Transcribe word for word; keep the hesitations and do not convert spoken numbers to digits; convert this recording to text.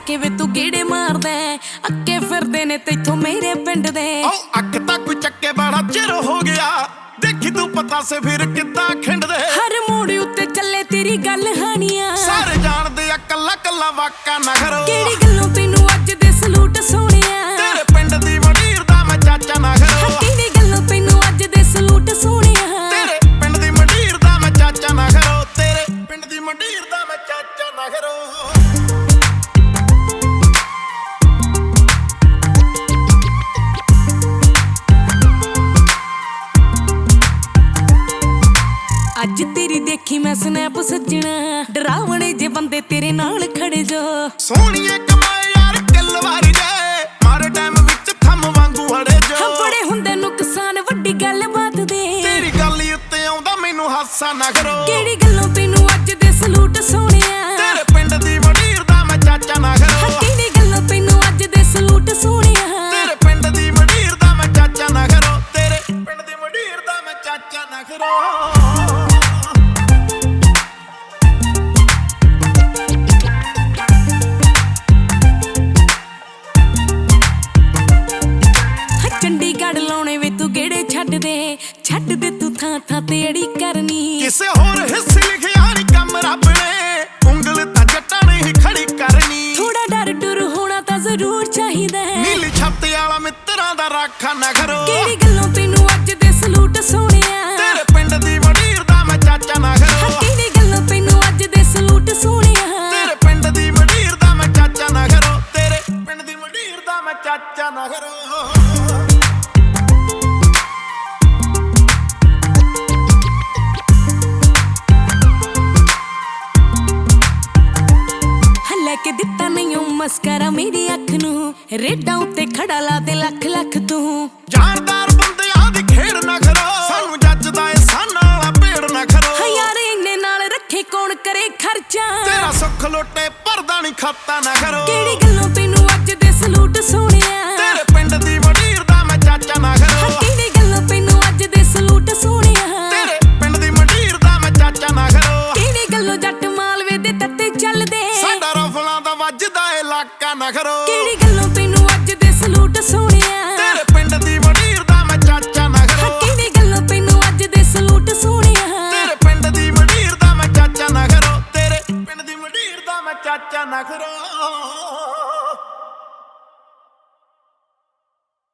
ਕੇ ਵੇ ਤੂੰ ਗੇੜੇ ਮਾਰਦਾ ਅੱਕੇ ਫਿਰਦੇ ਨੇ ਤੈਥੋਂ ਮੇਰੇ ਪਿੰਡ ਦੇ। ਓ ਅੱਖ ਤਾਂ ਕੋਈ ਚੱਕੇ ਬੜਾ ਚਿਰ ਹੋ ਗਿਆ ਦੇਖੀ ਤੂੰ ਪਤਾ ਸੇ ਫਿਰ ਕਿੱਦਾਂ ਖਿੰਡਦੇ। ਹਰ ਮੋੜ ਉੱਤੇ ਚੱਲੇ ਤੇਰੀ ਗੱਲ ਹਾਨੀਆਂ ਸਾਰੇ ਜਾਣਦੇ ਆ ਕੱਲਾ ਕੱਲਾ ਵਾਕਾ ਨਾ ਕਰੋ। ਕਿਹੜੀ ਗੱਲੋਂ ਤੈਨੂੰ ਅੱਜ ਦੇ ਸਲੂਟ ਸੋਹਣਿਆ ਤੇਰੇ ਪਿੰਡ ਦੀ ਵਡੀਰ ਦਾ ਮੈਂ ਚਾਚਾ ਨਾ ਕਰੋ। ਕਿਹੜੀ ਗੱਲੋਂ ਤੈਨੂੰ ਅੱਜ ਦੇ ਸਲੂਟ ਸੋਹਣਿਆ ਤੇਰੇ ਪਿੰਡ ਦੀ ਵਡੀਰ ਦਾ ਮੈਂ ਚਾਚਾ ਨਾ ਕਰੋ। ਤੇਰੇ ਪਿੰਡ ਦੀ ਵਡੀਰ ਦਾ ਮੈਂ ਚਾਚਾ ਨਾ ਕਰੋ। ਅੱਜ ਤੇਰੀ ਦੇਖੀ ਮੈਂ ਸਨੈਪ ਸੱਜਣਾ ਡਰਾਵਣੇ ਜੇ ਬੰਦੇ ਤੇਰੇ ਨਾਲ ਖੜੇ ਜੋ। ਸੋਹਣੀਏ ਕਮਾਏ ਯਾਰ ਕਿੱਲ ਵਾਰੀ ਜੇ ਮਾਰੇ ਟਾਈਮ ਵਿੱਚ ਥੰਮ ਵਾਂਗੂ ਹੜੇ ਜੋ। ਬੜੇ ਹੁੰਦੇ ਨੁਕਸਾਨ ਵੱਡੀ ਗੱਲ ਬਾਤ ਦੇ ਤੇਰੀ ਗੱਲ ਉੱਤੇ ਆਉਂਦਾ ਮੈਨੂੰ ਹਾਸਾ ਨਾ ਕਰੋ। ਕਿਹੜੀ ਗੱਲੋਂ ਤੈਨੂੰ ਅੱਜ ਦੇ ਸਲੂਟ ਸੋਹਣਿਆ ਤੇਰੇ ਪਿੰਡ ਦੀ ਵਡੀਰ ਦਾ ਮੈਂ ਚਾਚਾ ਨਾ ਕਰੋ। ਕਿਹੜੀ ਗੱਲੋਂ ਤੈਨੂੰ ਅੱਜ ਦੇ ਸਲੂਟ ਸੋਹਣਿਆ ਤੇਰੇ ਪਿੰਡ ਦੀ ਵਡੀਰ ਦਾ ਮੈਂ ਚਾਚਾ ਨਾ ਕਰੋ। ਤੇਰੇ ਪਿੰਡ ਦੀ ਵਡੀਰ ਦਾ ਮੈਂ ਚਾਚਾ ਨਾ ਕਰੋ। ਚੰਡੀਗੜ੍ਹ ਲਾਉਣੇ ਵੇ ਤੂੰ ਗੇੜੇ ਛੱਡ ਦੇ ਛੱਡ ਦੇ ਤੂੰ ਥਾਂ ਥਾਂ ਤੇ ਅੜੀ ਕਰਨੀ। ਕਿਸੇ ਹੋਰ ਹਿੱਸੇ ਲਿਖਿਆ ਨੀ ਕੰਮ ਰੱਬ ਨੇ ਉਂਗਲ ਤਾਂ ਜੱਟਾਂ ਨੇ ਹੀ ਖੜੀ ਕਰਨੀ। ਥੋੜਾ ਡਰ ਡਰ ਹੋਣਾ ਤਾਂ ਜ਼ਰੂਰ ਚਾਹੀਦਾ ਹੈ ਨੀਲੀ ਛੱਤ ਵਾਲਾ ਮਿੱਤਰਾਂ ਦਾ ਰਾਖਾ ਨਾ ਕਰੋ। ਕਿਹੜੀ ਗੱਲੋਂ ਤੈਨੂੰ ਅੱਜ ਦੇ ਸਲੂਟ ਸੋਹਣਿਆ ਤੇਰੇ ਪਿੰਡ ਦੀ ਵਡੀਰ ਦਾ ਮੈਂ ਚਾਚਾ ਨਾ ਕਰੋ। ਕਿਹੜੀ ਗੱਲੋਂ ਤੈਨੂੰ ਅੱਜ ਦੇ ਸਲੂਟ ਸੋਹਣਿਆ ਤੇਰੇ ਪਿੰਡ ਦੀ ਵਡੀਰ ਦਾ ਮੈਂ ਚਾਚਾ ਨਾ ਕਰੋ। ਤੇਰੇ ਪਿੰਡ ਦੀ ਵਡੀਰ ਦਾ ਮੈਂ ਚਾਚਾ ਨਾ ਕਰੋ। ਕੇ ਦਿੱਤਾ ਨਹੀਂ ਮਸਕਰਾ ਮੇਰੀ ਅੱਖ ਨੂੰ ਰੇਡਾਂ ਉੱਤੇ ਖੜਾ ਲਾ ਦੇ ਲੱਖ ਲੱਖ ਤੂੰ। ਜਾਨਦਾਰ ਬੰਦਿਆਂ ਦੀ ਖੇਡ ਨਾ ਕਰੋ ਸਾਨੂੰ ਜੱਜਦਾ ਏ ਸਾਨਾ ਵਾਲਾ ਭੇੜ ਨਾ ਕਰੋ। ਯਾਰ ਇੰਨੇ ਨਾਲ ਰੱਖੇ ਕੌਣ ਕਰੇ ਖਰਚਾ ਤੇਰਾ ਸੁੱਖ ਲੋਟੇ ਪਰਦਾ ਨਹੀਂ ਖਾਤਾ ਨਾ ਕਰੋ। ਕਿਹੜੀ ਗੱਲੋਂ ਤੈਨੂੰ ਅੱਜ ਦੇ ਸਲੂਟ ਸੋਹਣਿਆ